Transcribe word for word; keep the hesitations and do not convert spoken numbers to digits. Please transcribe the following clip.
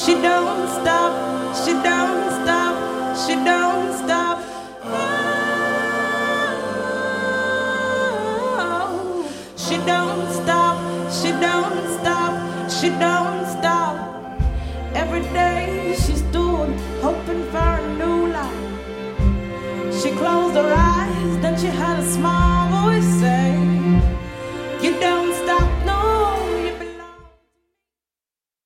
She don't stop, she don't stop, she don't stop. Oh, she don't stop, she don't stop, she don't stop. Every day she stood hoping for a new life. She closed her eyes, then she had a smile.